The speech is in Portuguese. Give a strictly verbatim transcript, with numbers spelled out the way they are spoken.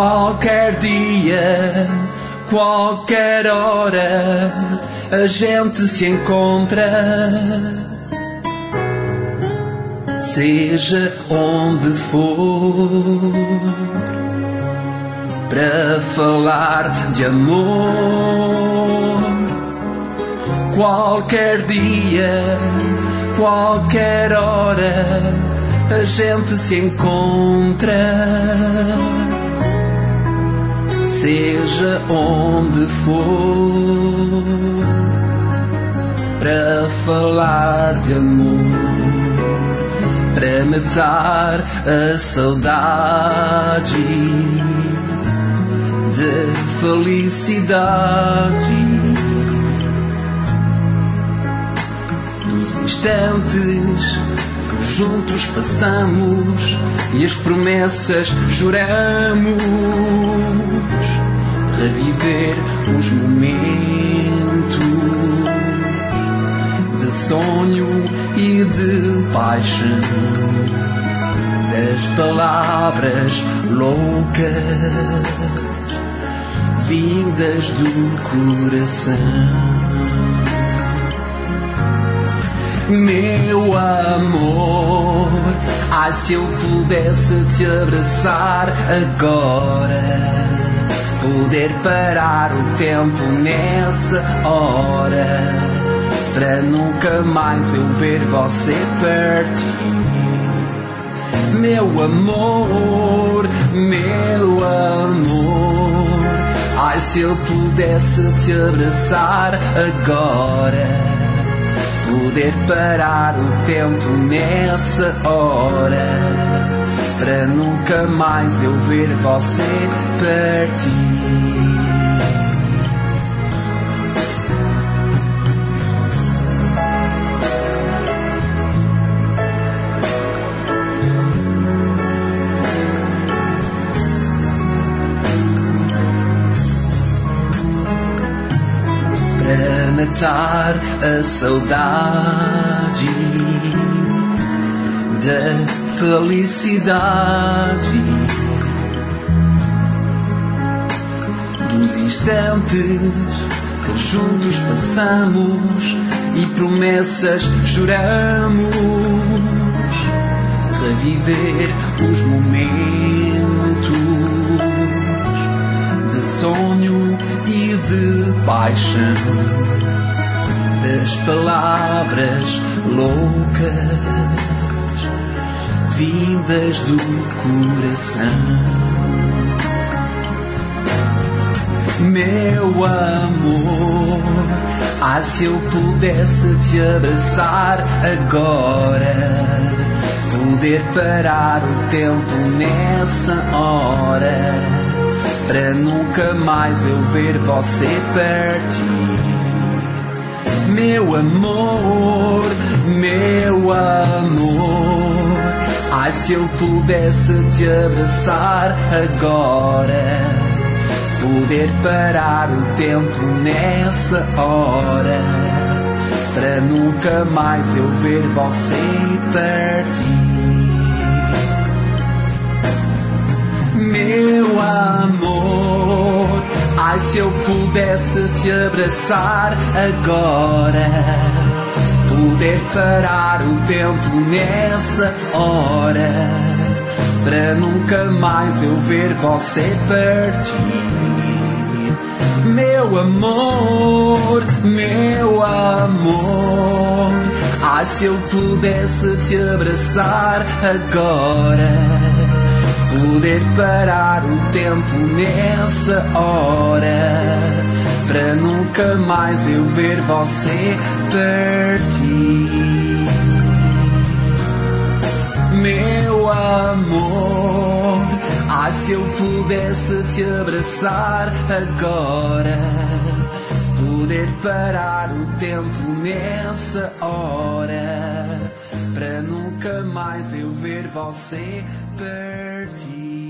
Qualquer dia, qualquer hora, a gente se encontra, seja onde for, para falar de amor. Qualquer dia, qualquer hora, a gente se encontra, seja onde for, para falar de amor, para matar a saudade de felicidade, dos instantes que juntos passamos e as promessas juramos, reviver os momentos de sonho e de paixão, das palavras loucas vindas do coração. Meu amor, ai se eu pudesse te abraçar agora, poder parar o tempo nessa hora, para nunca mais eu ver você pertinho. Meu amor, meu amor, ai se eu pudesse te abraçar agora, poder parar o tempo nessa hora, para nunca mais eu ver você pertinho. Para matar a saudade da felicidade, dos instantes que juntos passamos e promessas juramos, reviver os momentos de sonho e de paixão, das palavras loucas vindas do coração. Meu amor, ah, se eu pudesse te abraçar agora, poder parar o tempo nessa hora, para nunca mais eu ver você pertinho. Meu amor, meu amor, ai se eu pudesse te abraçar agora, poder parar o tempo nessa hora, para nunca mais eu ver você pertinho. Meu amor, ai se eu pudesse te abraçar agora, poder parar o tempo nessa hora, para nunca mais eu ver você pertinho. Meu amor, meu amor, ai se eu pudesse te abraçar agora, poder parar o tempo nessa hora, para nunca mais eu ver você pertinho. Meu amor, ai se eu pudesse te abraçar agora, poder parar o tempo nessa hora, para nunca mais eu ver você pertinho.